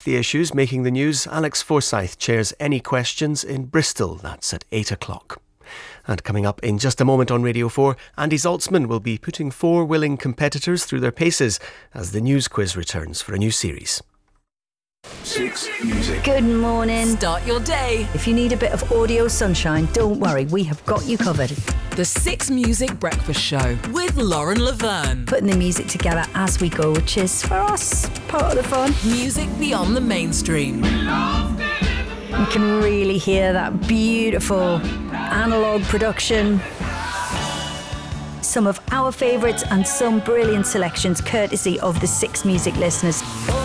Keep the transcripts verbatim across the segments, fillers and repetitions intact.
The issues making the news, Alex Forsyth chairs Any Questions in Bristol. That's at eight o'clock. And coming up in just a moment on Radio four, Andy Zaltzman will be putting four willing competitors through their paces as the news quiz returns for a new series. Six Music. Good morning. Start your day. If you need a bit of audio sunshine, don't worry, we have got you covered. The Six Music Breakfast Show with Lauren Laverne. Putting the music together as we go, which is, for us, part of the fun. Music beyond the mainstream. You can really hear that beautiful analogue production. Some of our favourites and some brilliant selections courtesy of the Six Music listeners.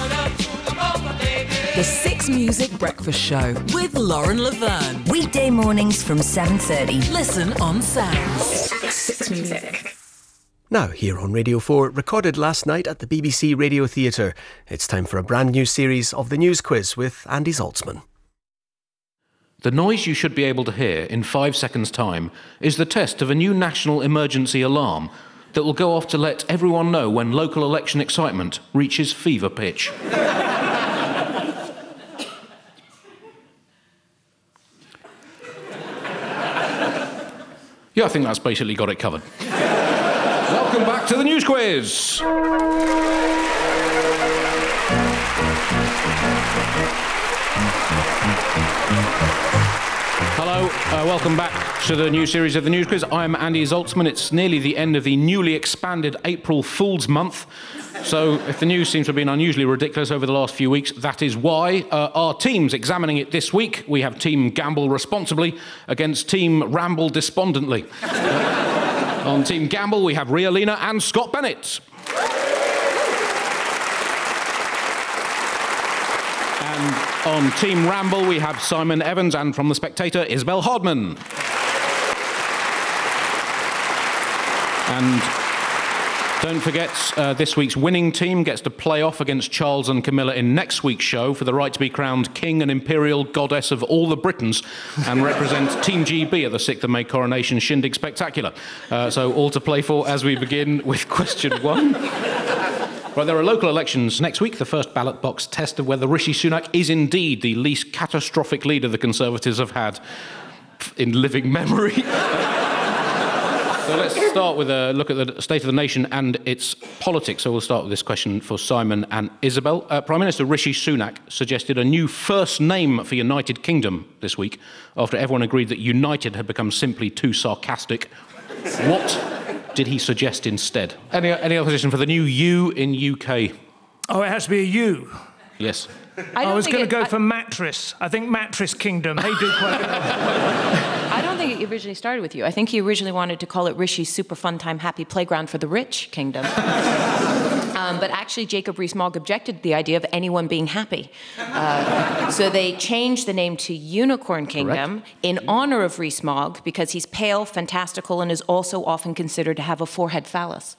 The Six Music Breakfast Show with Lauren Laverne. Weekday mornings from seven thirty. Listen on Sounds. Six Music. Now, here on Radio four, recorded last night at the B B C Radio Theatre, it's time for a brand new series of the news quiz with Andy Zaltzman. The noise you should be able to hear in five seconds' time is the test of a new national emergency alarm that will go off to let everyone know when local election excitement reaches fever pitch. Yeah, I think that's basically got it covered. Welcome back to the news quiz. Hello, uh, welcome back to the new series of the news quiz. I'm Andy Zaltzman. It's nearly the end of the newly expanded April Fool's Month. So if the news seems to have been unusually ridiculous over the last few weeks, that is why. Uh, our teams examining it this week, we have Team Gamble Responsibly against Team Ramble Despondently. Uh, on Team Gamble, we have Ria Lina and Scott Bennett. And on Team Ramble, we have Simon Evans, and from The Spectator, Isabel Hardman. And don't forget, uh, this week's winning team gets to play off against Charles and Camilla in next week's show for the right to be crowned King and Imperial Goddess of all the Britons and represent Team G B at the sixth of May Coronation Shindig Spectacular. Uh, so all to play for as we begin with question one. Right, there are local elections next week, the first ballot box test of whether Rishi Sunak is indeed the least catastrophic leader the Conservatives have had in living memory. So let's start with a look at the state of the nation and its politics. So we'll start with this question for Simon and Isabel. Uh, Prime Minister Rishi Sunak suggested a new first name for United Kingdom this week after everyone agreed that United had become simply too sarcastic. What did he suggest instead? Any, any opposition for the new U in U K? Oh, it has to be a U. Yes. I, I was going to go I, for mattress. I think Mattress Kingdom. They do quite well. I don't think it originally started with you. I think he originally wanted to call it Rishi's Super Fun Time Happy Playground for the Rich Kingdom. um, but actually, Jacob Rees-Mogg objected to the idea of anyone being happy. Uh, so they changed the name to Unicorn Kingdom Correct. in honor of Rees-Mogg because he's pale, fantastical, and is also often considered to have a forehead phallus.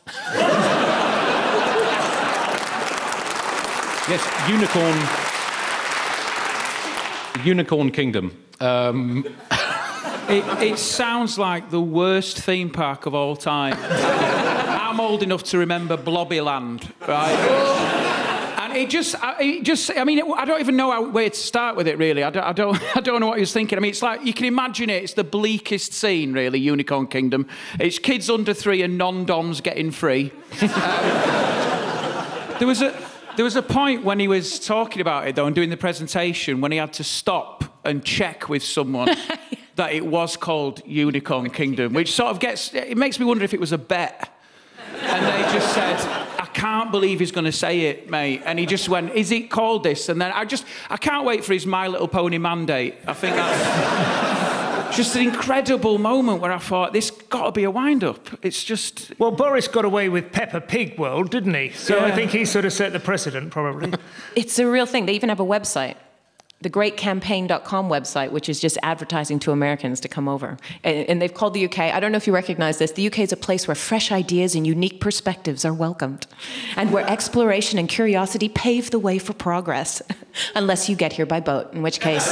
Yes, Unicorn... Unicorn Kingdom. Um... It, it sounds like the worst theme park of all time. I'm old enough to remember Blobbyland, right? And it just, it just, I mean, it, I don't even know how, where to start with it, really. I don't, I don't, I don't know what he was thinking. I mean, it's like, you can imagine it, it's the bleakest scene, really, Unicorn Kingdom. It's kids under three and non-doms getting free. um, there was a, there was a point when he was talking about it, though, and doing the presentation, when he had to stop and check with someone that it was called Unicorn Kingdom, which sort of gets, it makes me wonder if it was a bet. And they just said, I can't believe he's going to say it, mate. And he just went, is it called this? And then I just, I can't wait for his My Little Pony mandate. I think that's just an incredible moment where I thought, this got to be a wind-up. It's just... Well, Boris got away with Peppa Pig World, didn't he? So yeah. I think he sort of set the precedent, probably. It's a real thing. They even have a website. The great campaign dot com website, which is just advertising to Americans to come over. And, and they've called the U K, I don't know if you recognize this, the U K is a place where fresh ideas and unique perspectives are welcomed, and where exploration and curiosity pave the way for progress, unless you get here by boat, in which case,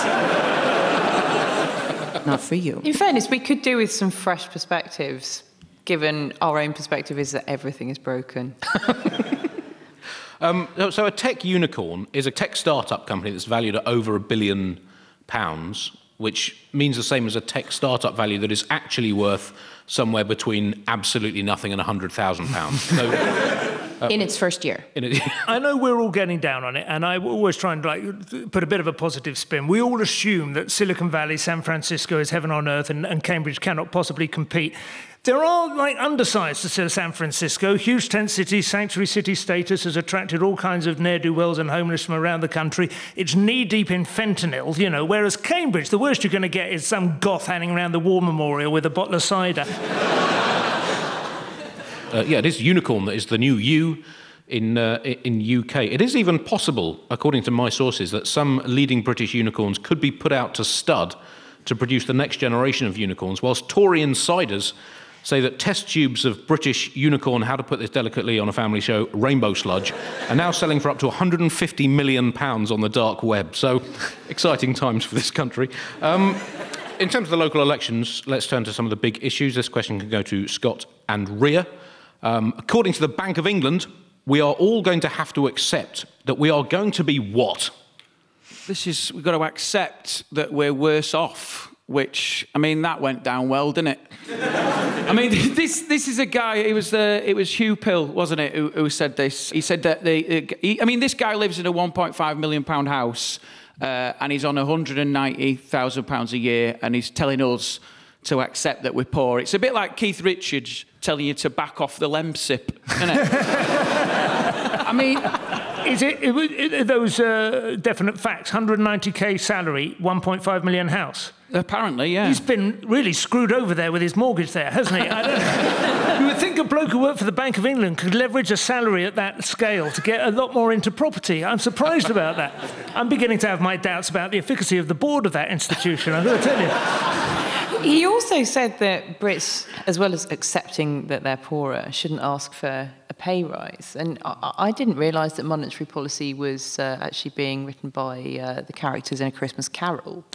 not for you. In fairness, we could do with some fresh perspectives, given our own perspective is that everything is broken. Um, so a tech unicorn is a tech startup company that's valued at over a billion pounds, which means the same as a tech startup value that is actually worth somewhere between absolutely nothing and one hundred thousand pounds. So, uh, in its first year. In it, I know we're all getting down on it, and I always try and like put a bit of a positive spin. We all assume that Silicon Valley, San Francisco is heaven on earth, and, and Cambridge cannot possibly compete. There are like undersides to San Francisco. Huge tent city, sanctuary city status has attracted all kinds of ne'er-do-wells and homeless from around the country. It's knee-deep in fentanyl, you know, whereas Cambridge, the worst you're going to get is some goth hanging around the war memorial with a bottle of cider. Uh, yeah, it is unicorn that is the new U in uh, in U K. It is even possible, according to my sources, that some leading British unicorns could be put out to stud to produce the next generation of unicorns, whilst Tory insiders say that test tubes of British unicorn, how to put this delicately on a family show, rainbow sludge, are now selling for up to one hundred fifty million pounds on the dark web. So, exciting times for this country. Um, in terms of the local elections, let's turn to some of the big issues. This question can go to Scott and Ria. Um, according to the Bank of England, we are all going to have to accept that we are going to be what? This is, we've got to accept that we're worse off, which, I mean, that went down well, didn't it? I mean, this this is a guy, it was uh, it was Hugh Pill, wasn't it, who, who said this? He said that, the, uh, he, I mean, this guy lives in a one point five million pound house, uh, and he's on one hundred ninety thousand pounds a year, and he's telling us to accept that we're poor. It's a bit like Keith Richards telling you to back off the Lemsip, isn't it? I mean, is it, it, it those uh, definite facts? one hundred ninety k salary, one point five million house. Apparently, yeah. He's been really screwed over there with his mortgage there, hasn't he? I don't know. You would think a bloke who worked for the Bank of England could leverage a salary at that scale to get a lot more into property. I'm surprised about that. I'm beginning to have my doubts about the efficacy of the board of that institution, I've got to tell you. He also said that Brits, as well as accepting that they're poorer, shouldn't ask for a pay rise. And I, I didn't realise that monetary policy was uh, actually being written by uh, the characters in A Christmas Carol.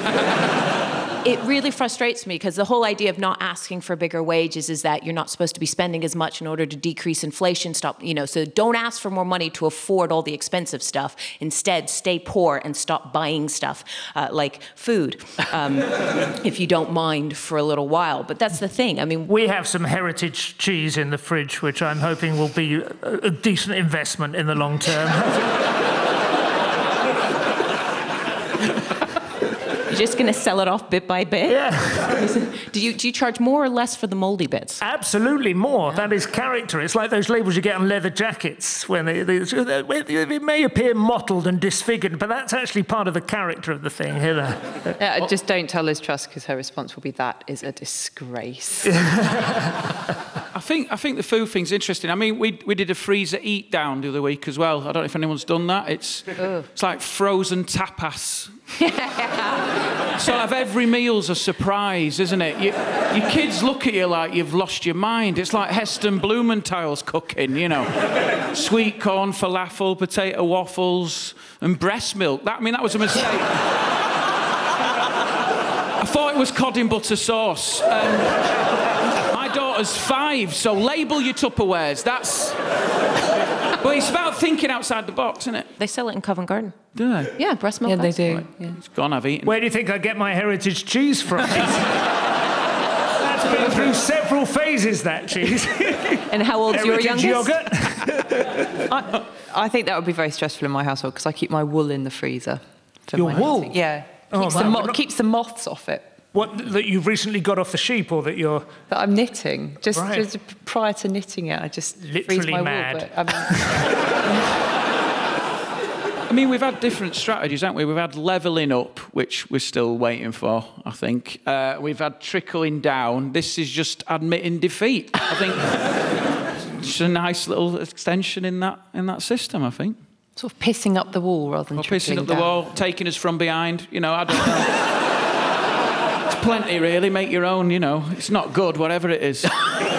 It really frustrates me because the whole idea of not asking for bigger wages is that you're not supposed to be spending as much in order to decrease inflation. Stop, you know, so don't ask for more money to afford all the expensive stuff. Instead, stay poor and stop buying stuff uh, like food, um, if you don't mind for a little while. But that's the thing. I mean, we have some heritage cheese in the fridge, which I'm hoping will be a, a decent investment in the long term. You're just going to sell it off bit by bit? Yeah. do you do you charge more or less for the mouldy bits? Absolutely more. Yeah. That is character. It's like those labels you get on leather jackets when they, they, it may appear mottled and disfigured, but that's actually part of the character of the thing. You know? Yeah, just don't tell Liz Truss, because her response will be, that is a disgrace. I think I think the food thing's interesting. I mean, we we did a freezer eat down the other week as well. I don't know if anyone's done that. It's Ugh. it's like frozen tapas. So of every meal's a surprise, isn't it? You, your kids look at you like you've lost your mind. It's like Heston Blumenthal's cooking, you know. Sweet corn, falafel, potato waffles, and breast milk. That, I mean, that was a mistake. I thought it was cod in butter sauce. Um, my daughter's five, so label your Tupperwares. That's... But it's about thinking outside the box, isn't it? They sell it in Covent Garden. Do they? Yeah, breast milk. Yeah, they do. Right. Yeah. It's gone, I've eaten. Where do you think I get my heritage cheese from? That's been through several phases, that cheese. And how old's your youngest? Yogurt. I, I think that would be very stressful in my household, because I keep my wool in the freezer. For Your my wool? hunting. Yeah. Oh, keeps, wow. the mo- keeps the moths off it. What, that you've recently got off the sheep, or that you're... That I'm knitting. Just, right. just prior to knitting it, I just Literally freeze my mad. wool. But, I mean... I mean, we've had different strategies, haven't we? We've had levelling up, which we're still waiting for, I think. Uh, we've had trickling down. This is just admitting defeat. I think it's a nice little extension in that in that system, I think. Sort of pissing up the wall rather than or trickling pissing up the down. wall, taking us from behind. You know, I don't know. It's plenty, really. Make your own, you know. It's not good, whatever it is.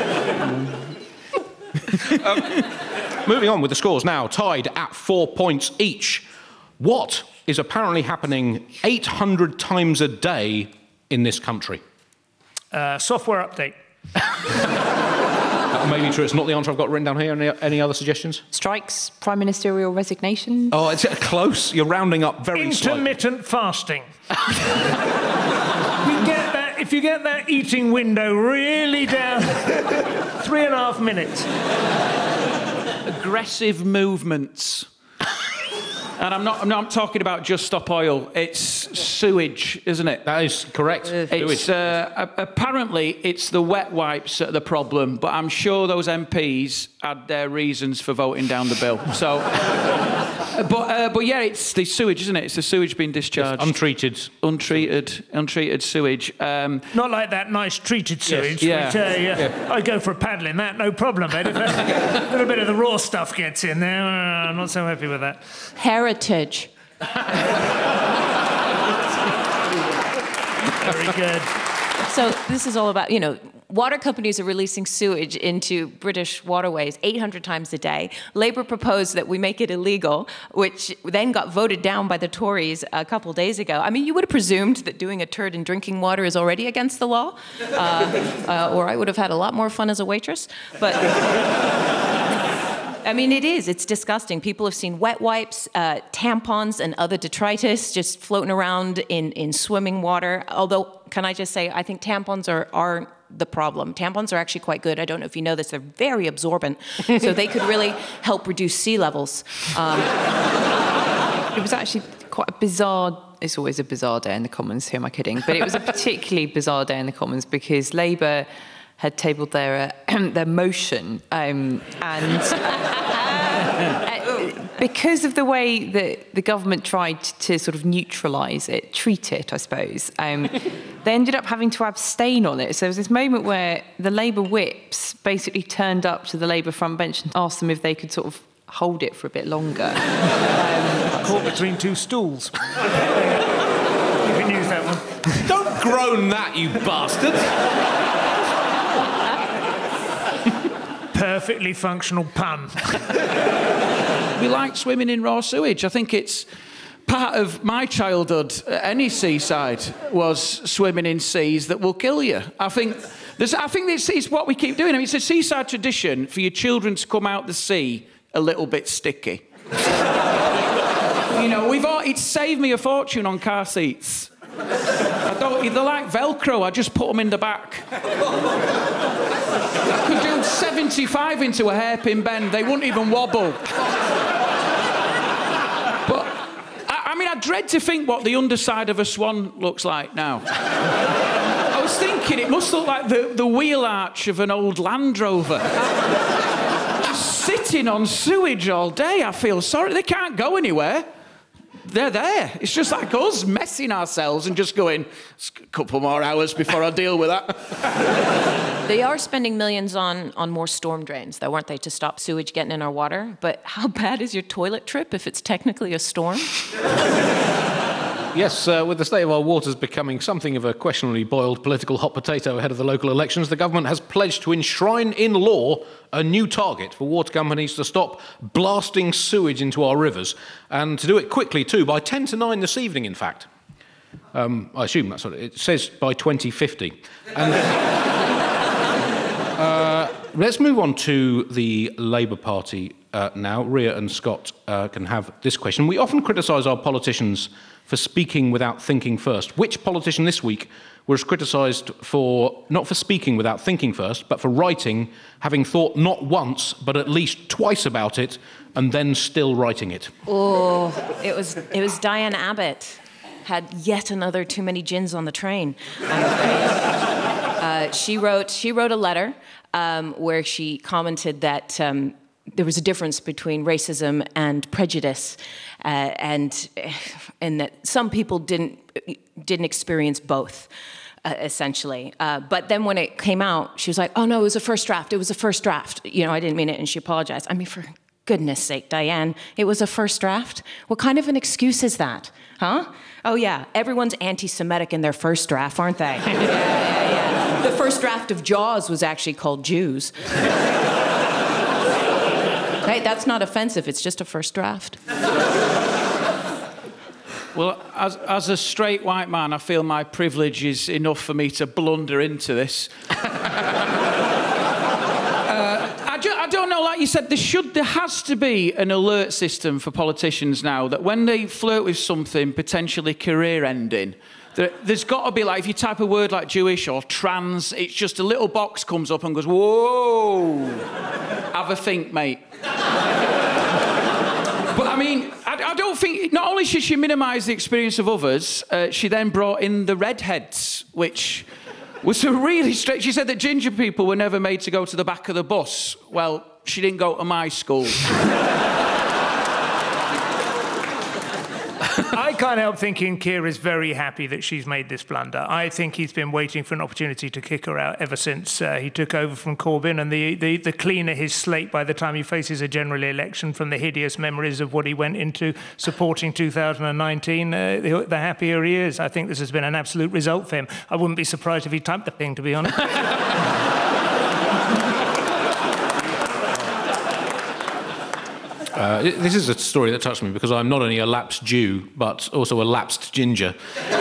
um, moving on with the scores now, tied at four points each. What is apparently happening eight hundred times a day in this country? Uh, software update. That may be true. It's not the answer I've got written down here. Any, any other suggestions? Strikes, prime ministerial resignation. Oh, it's close. You're rounding up very Intermittent fasting. You get that, if you get that eating window really down, three and a half minutes. Aggressive movements. And I'm not, I'm not talking about Just Stop Oil. It's sewage, isn't it? That is correct. It's, uh, apparently, it's the wet wipes that are the problem, but I'm sure those M Ps had their reasons for voting down the bill. So, but uh, but yeah, it's the sewage, isn't it? It's the sewage being discharged. It's untreated. Untreated, untreated sewage. Um, Not like that nice treated sewage. Yes. Yeah. Which, uh, yeah. Yeah. I go for a paddle in that, no problem. But if a little bit of the raw stuff gets in there, uh, I'm not so happy with that. Heritage. Very good. So this is all about, you know, water companies are releasing sewage into British waterways eight hundred times a day. Labour proposed that we make it illegal, which then got voted down by the Tories a couple days ago. I mean, you would have presumed that doing a turd in drinking water is already against the law, uh, uh, or I would have had a lot more fun as a waitress. But I mean, it is. It's disgusting. People have seen wet wipes, uh, tampons, and other detritus just floating around in, in swimming water. Although, can I just say, I think tampons are, are the problem. Tampons are actually quite good. I don't know if you know this. They're very absorbent. So they could really help reduce sea levels. Um, It was actually quite a bizarre... It's always a bizarre day in the Commons, who am I kidding? But it was a particularly bizarre day in the Commons because Labour had tabled their uh, their motion, um, and uh, because of the way that the government tried to sort of neutralise it, treat it, I suppose, um, they ended up having to abstain on it. So there was this moment where the Labour whips basically turned up to the Labour front bench and asked them if they could sort of hold it for a bit longer. Um, Caught between two stools. You can use that one. Don't groan that, you bastard. Perfectly functional pun. we like swimming in raw sewage. I think it's part of my childhood. Any seaside was swimming in seas that will kill you. I think there's, I think this is what we keep doing. I mean, it's a seaside tradition for your children to come out the sea a little bit sticky. You know, we've all, it's saved me a fortune on car seats. I don't, they're like Velcro. I just put them in the back. I could do seventy-five into a hairpin bend. They wouldn't even wobble. But I, I mean, I dread to think what the underside of a swan looks like now. I was thinking it must look like the, the wheel arch of an old Land Rover. Just sitting on sewage all day. I feel sorry. They can't go anywhere. They're there. It's just like us messing ourselves and just going, it's a couple more hours before I deal with that. They are spending millions on, on more storm drains, though, aren't they, to stop sewage getting in our water? But how bad is your toilet trip if it's technically a storm? Yes, uh, with the state of our waters becoming something of a questionably boiled political hot potato ahead of the local elections, the government has pledged to enshrine in law a new target for water companies to stop blasting sewage into our rivers, and to do it quickly too, by ten to nine this evening, in fact. Um, I assume that's what it, it says, by twenty fifty. And uh, let's move on to the Labour Party uh, now. Ria and Scott uh, can have this question. We often criticise our politicians for speaking without thinking first. Which politician this week was criticised for, not for speaking without thinking first, but for writing, having thought not once, but at least twice about it, and then still writing it? Oh, it was, it was Diane Abbott. Had yet another too many gins on the train, I'm afraid. Uh, she wrote, she wrote a letter um, where she commented that um, there was a difference between racism and prejudice, uh, and and that some people didn't didn't experience both, uh, essentially. Uh, but then when it came out, she was like, "Oh no, it was a first draft. It was a first draft. You know, I didn't mean it," and she apologized. I mean, for goodness sake, Diane, it was a first draft? What kind of an excuse is that, huh? Oh yeah, everyone's anti-Semitic in their first draft, aren't they? yeah, yeah, yeah. The first draft of Jaws was actually called Jews. Hey, that's not offensive, it's just a first draft. Well, as, as a straight white man, I feel my privilege is enough for me to blunder into this. uh, like you said, there should, there has to be an alert system for politicians now that when they flirt with something potentially career-ending, there, there's got to be, like, if you type a word like Jewish or trans, it's just a little box comes up and goes, whoa, have a think, mate. But, I mean, I, I don't think... Not only should she minimise the experience of others, uh, she then brought in the redheads, which was a really strange... She said that ginger people were never made to go to the back of the bus. Well, she didn't go to my school. I can't help thinking Keir is very happy that she's made this blunder. I think he's been waiting for an opportunity to kick her out ever since uh, he took over from Corbyn, and the, the, the cleaner his slate by the time he faces a general election from the hideous memories of what he went into supporting two thousand nineteen, uh, the, the happier he is. I think this has been an absolute result for him. I wouldn't be surprised if he typed the thing, to be honest. Uh, this is a story that touched me because I'm not only a lapsed Jew, but also a lapsed ginger.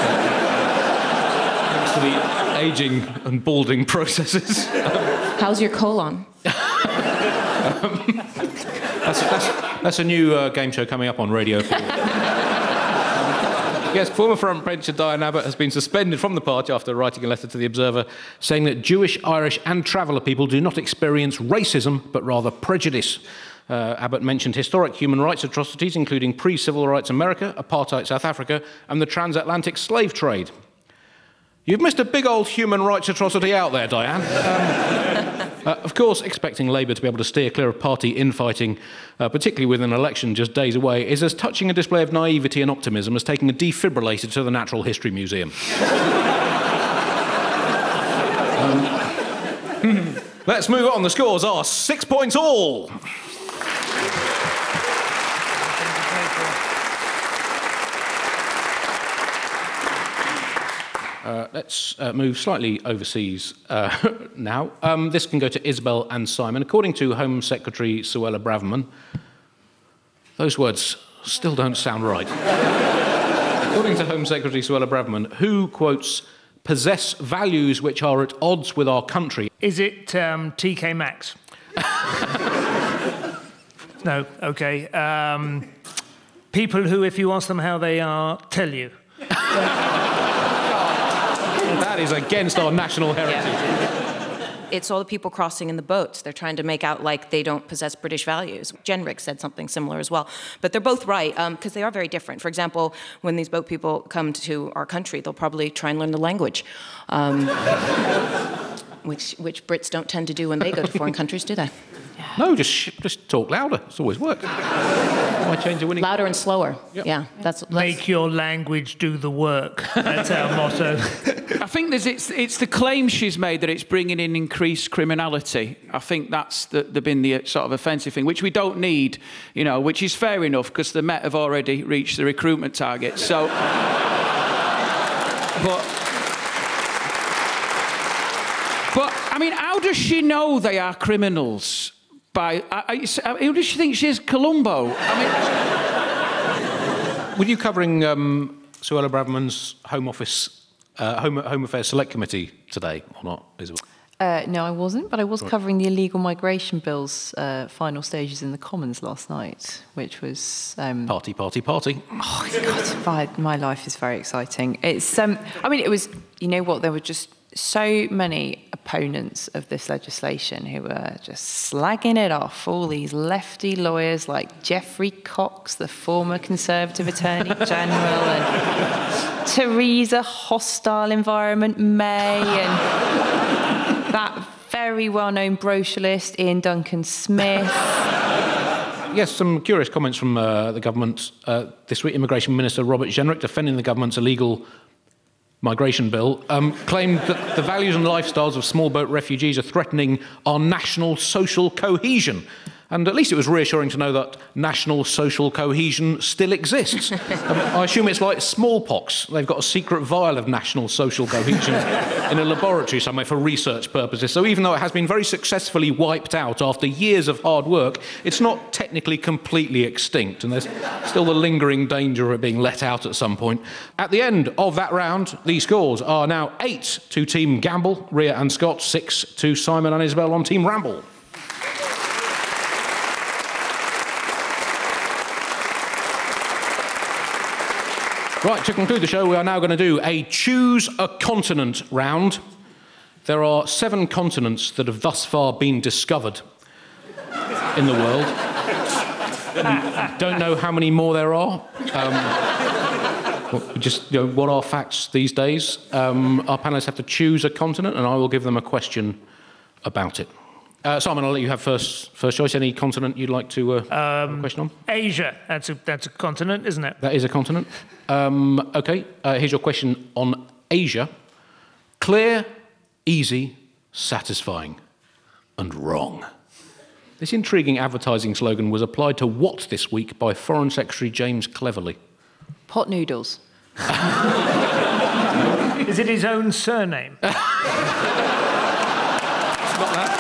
Thanks to the ageing and balding processes. How's your colon? um, that's, that's, that's a new uh, game show coming up on Radio four. Yes, former front bencher Diane Abbott has been suspended from the party after writing a letter to The Observer saying that Jewish, Irish and traveller people do not experience racism, but rather prejudice. Uh, Abbott mentioned historic human rights atrocities, including pre-civil rights America, apartheid South Africa, and the transatlantic slave trade. You've missed a big old human rights atrocity out there, Diane. Um, uh, of course, expecting Labour to be able to steer clear of party infighting, uh, particularly with an election just days away, is as touching a display of naivety and optimism as taking a defibrillator to the Natural History Museum. um, let's move on. The scores are six points all. Uh, let's uh, move slightly overseas uh, now. Um, this can go to Isabel and Simon. According to Home Secretary Suella Braverman, those words still don't sound right. According to Home Secretary Suella Braverman, who, quotes, possess values which are at odds with our country. Is it um, T K Maxx? No, OK. Um, people who, if you ask them how they are, tell you. That is against our national heritage. Yeah. It's all the people crossing in the boats. They're trying to make out like they don't possess British values. Jenrick said something similar as well. But they're both right, because um, they are very different. For example, when these boat people come to our country, they'll probably try and learn the language, um, which, which Brits don't tend to do when they go to foreign countries, do they? Yeah. No, just just talk louder. It's always worked. Why change the winning? Louder and slower. Yep. Yeah, that's, that's... Make your language do the work. That's our motto. I think there's, it's, it's the claim she's made that it's bringing in increased criminality. I think that's the, the been the sort of offensive thing, which we don't need, you know, which is fair enough because the Met have already reached the recruitment target. So, but, but I mean, how does she know they are criminals? By, I, I, who does she think she is, Columbo? I mean, were you covering um, Suella Braverman's Home Office, uh, Home, Home Affairs Select Committee today, or not, Isabel? Uh, no, I wasn't, but I was right. covering the illegal migration bill's uh, final stages in the Commons last night, which was... Um, party, party, party. Oh, God, my, my life is very exciting. It's, um, I mean, it was, you know what, there were just so many opponents of this legislation who were just slagging it off, all these lefty lawyers like Geoffrey Cox, the former Conservative Attorney General, and Theresa Hostile Environment May, and that very well-known brochurist Ian Duncan Smith. Yes, some curious comments from uh, the government uh, this week. Immigration Minister Robert Jenrick, defending the government's illegal migration bill, um, claimed that the values and lifestyles of small boat refugees are threatening our national social cohesion. And at least it was reassuring to know that national social cohesion still exists. um, I assume it's like smallpox. They've got a secret vial of national social cohesion in a laboratory somewhere for research purposes. So even though it has been very successfully wiped out after years of hard work, it's not technically completely extinct. And there's still the lingering danger of it being let out at some point. At the end of that round, the scores are now eight to Team Gamble, Ria and Scott, six to Simon and Isabel on Team Ramble. Right, to conclude the show, we are now going to do a Choose a Continent round. There are seven continents that have thus far been discovered in the world. Don't know how many more there are. Um, well, just, you know, what are facts these days? Um, our panellists have to choose a continent, and I will give them a question about it. Uh, Simon, I'll let you have first first choice. Any continent you'd like to uh, have a question on? Asia. That's a, that's a continent, isn't it? That is a continent. Um, OK, uh, here's your question on Asia. Clear, easy, satisfying, and wrong. This intriguing advertising slogan was applied to what this week by Foreign Secretary James Cleverly? Pot noodles. Is it his own surname? It's not that.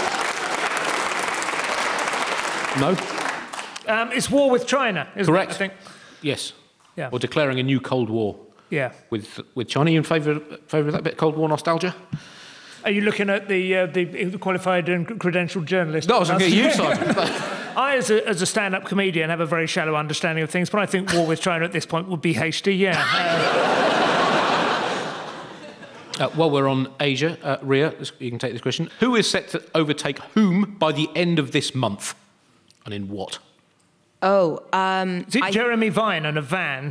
No. Um, it's war with China, isn't Correct. it, I think? Yes. Yeah. Or declaring a new Cold War. Yeah. With with China. Are you in favour favour of that bit of Cold War nostalgia? Are you looking at the uh, the qualified and credentialed journalist? No, I was looking at you, Simon. I, as a, as a stand-up comedian, have a very shallow understanding of things, but I think war with China at this point would be hasty, yeah. Uh, uh, while we're on Asia, uh, Ria, you can take this question. Who is set to overtake whom by the end of this month? And in what? Oh, um... Is it I... Jeremy Vine and a van?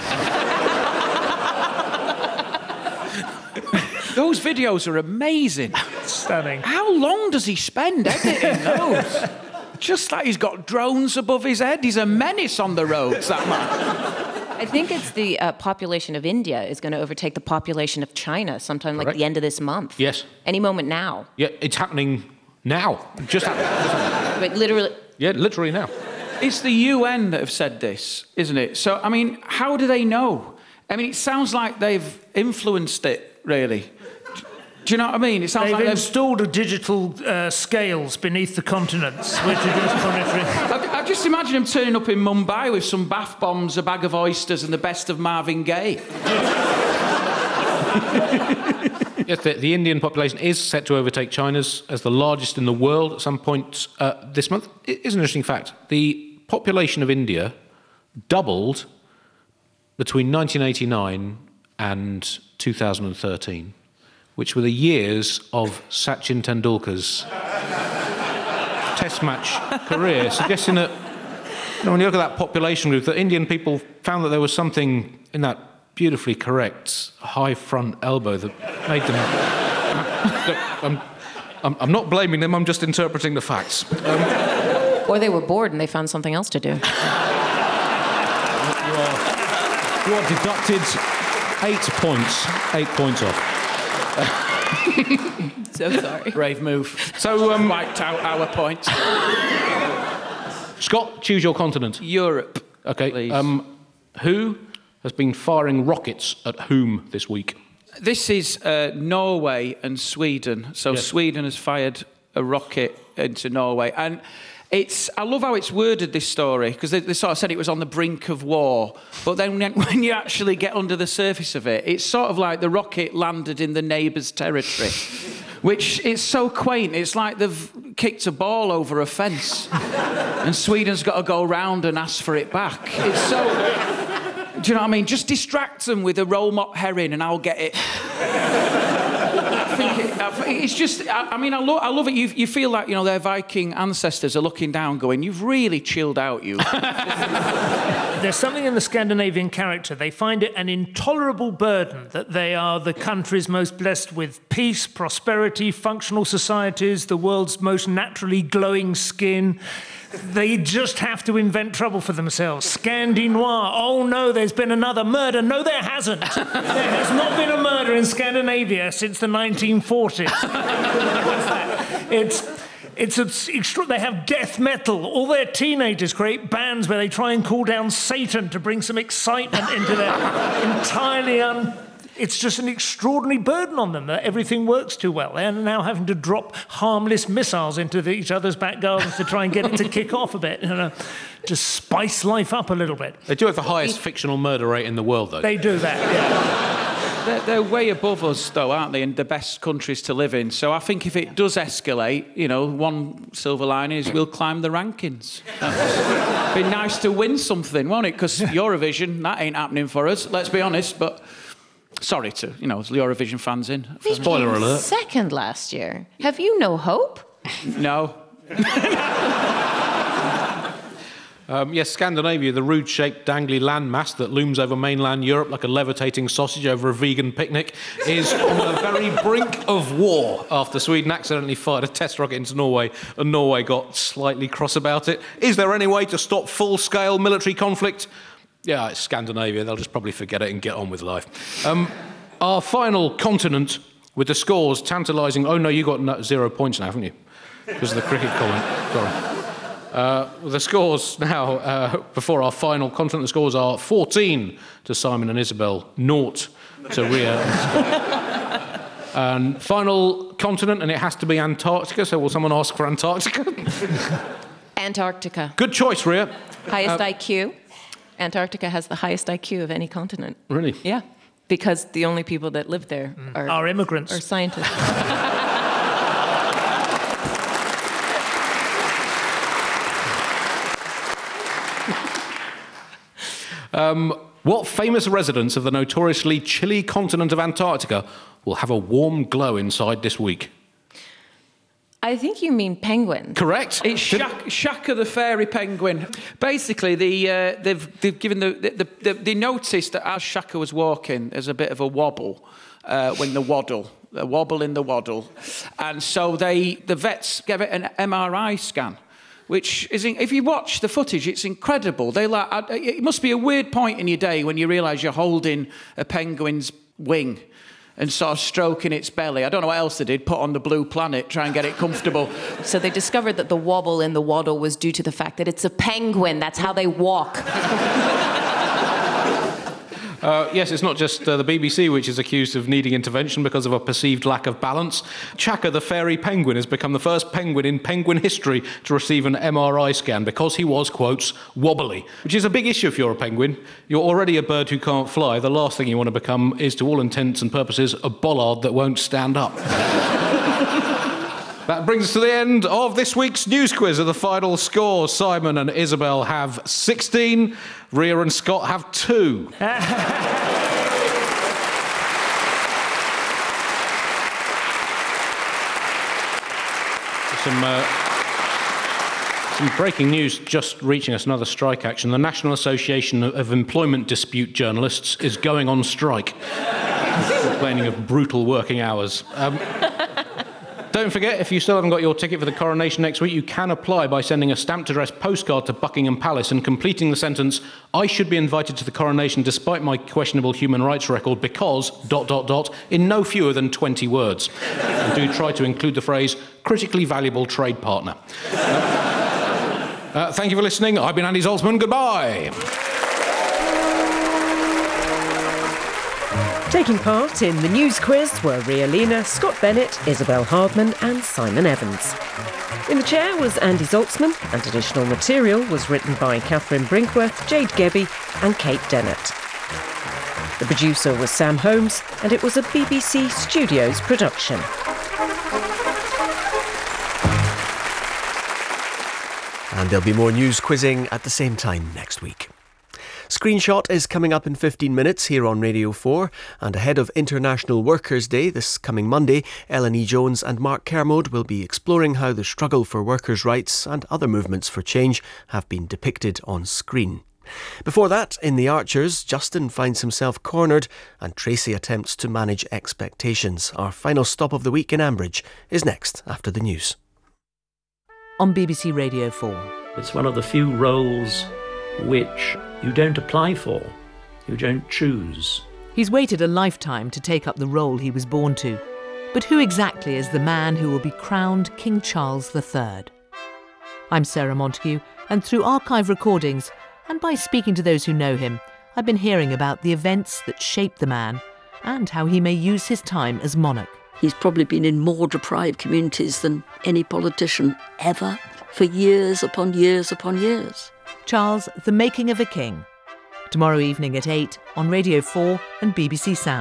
Those videos are amazing. Stunning. How long does he spend editing those? Just like he's got drones above his head. He's a menace on the roads, that man. I think it's the uh, population of India is going to overtake the population of China sometime Correct. like the end of this month. Yes. Any moment now. Yeah, it's happening now. Just happening. But literally... Yeah, literally now. It's the U N that have said this, isn't it? So, I mean, how do they know? I mean, it sounds like they've influenced it, really. Do you know what I mean? It sounds they've like they've installed a digital uh, scales beneath the continents, which are just monitoring. I, I just imagine him turning up in Mumbai with some bath bombs, a bag of oysters, and the best of Marvin Gaye. Yes, the, the Indian population is set to overtake China's as the largest in the world at some point uh, this month. It is an interesting fact. The population of India doubled between nineteen eighty-nine and two thousand thirteen, which were the years of Sachin Tendulkar's test match career, suggesting that, you know, when you look at that population group, that Indian people found that there was something in that beautifully correct high front elbow that made them... Look, I'm, I'm, I'm not blaming them, I'm just interpreting the facts. Um, Or they were bored and they found something else to do. you, are, you are deducted eight points. Eight points off. So sorry. Brave move. So, um, wiped out our point. Scott, choose your continent. Europe. Okay. Please. Um, who has been firing rockets at whom this week? This is uh, Norway and Sweden. So Yes. Sweden has fired a rocket into Norway. And it's, I love how it's worded, this story, because they, they sort of said it was on the brink of war. But then when, when you actually get under the surface of it, it's sort of like the rocket landed in the neighbour's territory, which is so quaint. It's like they've kicked a ball over a fence and Sweden's got to go round and ask for it back. It's so... Do you know what I mean? Just distract them with a roll mop herring and I'll get it. I think it, I think it's just, I, I mean, I, lo- I love it. You, you feel like, you know, their Viking ancestors are looking down going, you've really chilled out, you. There's something in the Scandinavian character. They find it an intolerable burden that they are the countries most blessed with peace, prosperity, functional societies, the world's most naturally glowing skin. They just have to invent trouble for themselves. Scandinois. Oh, no, there's been another murder. No, there hasn't. There has not been a murder in Scandinavia since the nineteen forties. What's that? It's... It's extra- they have death metal. All their teenagers create bands where they try and call down Satan to bring some excitement into their entirely un... It's just an extraordinary burden on them that everything works too well. They're now having to drop harmless missiles into the, each other's back gardens to try and get it to kick off a bit, you know, just spice life up a little bit. They do have the highest fictional murder rate in the world, though. They do that, yeah. they're, they're way above us, though, aren't they? And the best countries to live in. So I think if it does escalate, you know, one silver lining is we'll climb the rankings. It'd be nice to win something, won't it? Because Eurovision, that ain't happening for us. Let's be honest, but. Sorry to, you know, Eurovision fans in. We Spoiler came alert. Second last year. Have you no hope? No. Um, yes, Scandinavia, the rude-shaped, dangly landmass that looms over mainland Europe like a levitating sausage over a vegan picnic, is on the very brink of war after Sweden accidentally fired a test rocket into Norway and Norway got slightly cross about it. Is there any way to stop full-scale military conflict? Yeah, it's Scandinavia. They'll just probably forget it and get on with life. Um, our final continent, with the scores tantalising... Oh, no, you got zero points now, haven't you? Because of the cricket comment. Sorry. Uh, the scores now, uh, before our final continent, the scores are fourteen to Simon and Isabel, naught to Ria and Scott. And final continent, and it has to be Antarctica, so will someone ask for Antarctica? Antarctica. Good choice, Ria. Highest Uh, I Q. Antarctica has the highest I Q of any continent. Really? Yeah, because the only people that live there are, Are immigrants. are scientists. Um, what famous residents of the notoriously chilly continent of Antarctica will have a warm glow inside this week? I think you mean penguins. Correct. It's Shaka, Shaka the fairy penguin. Basically, the, uh, they've, they've given the, the, the... They noticed that as Shaka was walking, there's a bit of a wobble uh, when the waddle, a wobble in the waddle. And so they, the vets gave it an M R I scan. Which is, if you watch the footage, it's incredible. They like, it must be a weird point in your day when you realise you're holding a penguin's wing and sort of stroking its belly. I don't know what else they did, put on the Blue Planet, try and get it comfortable. So they discovered that the wobble in the waddle was due to the fact that it's a penguin. That's how they walk. Uh, yes, it's not just uh, the B B C which is accused of needing intervention because of a perceived lack of balance. Chaka the fairy penguin has become the first penguin in penguin history to receive an M R I scan because he was, quotes, wobbly, which is a big issue if you're a penguin. You're already a bird who can't fly. The last thing you want to become is, to all intents and purposes, a bollard that won't stand up. That brings us to the end of this week's news quiz. Of the final score, Simon and Isabel have sixteen, Ria and Scott have two. Some, uh, some breaking news just reaching us, another strike action. The National Association of Employment Dispute Journalists is going on strike, complaining of brutal working hours. Um, Don't forget, if you still haven't got your ticket for the coronation next week, you can apply by sending a stamped addressed postcard to Buckingham Palace and completing the sentence, "I should be invited to the coronation despite my questionable human rights record because, dot, dot, dot, in no fewer than twenty words. And do try to include the phrase, critically valuable trade partner. Uh, uh, thank you for listening. I've been Andy Zaltzman. Goodbye. Taking part in the news quiz were Ria Lina, Scott Bennett, Isabel Hardman and Simon Evans. In the chair was Andy Zaltzman, and additional material was written by Catherine Brinkworth, Jade Gebby and Kate Dennett. The producer was Sam Holmes, and it was a B B C Studios production. And there'll be more news quizzing at the same time next week. Screenshot is coming up in fifteen minutes here on Radio four, and ahead of International Workers' Day this coming Monday, Ellen E. Jones and Mark Kermode will be exploring how the struggle for workers' rights and other movements for change have been depicted on screen. Before that, in The Archers, Justin finds himself cornered and Tracy attempts to manage expectations. Our final stop of the week in Ambridge is next after the news. On B B C Radio four. It's one of the few roles which you don't apply for, you don't choose. He's waited a lifetime to take up the role he was born to. But who exactly is the man who will be crowned King Charles the Third? I'm Sarah Montague, and through archive recordings, and by speaking to those who know him, I've been hearing about the events that shaped the man and how he may use his time as monarch. He's probably been in more deprived communities than any politician ever, for years upon years upon years. Charles, The Making of a King. Tomorrow evening at eight on Radio four and B B C Sound.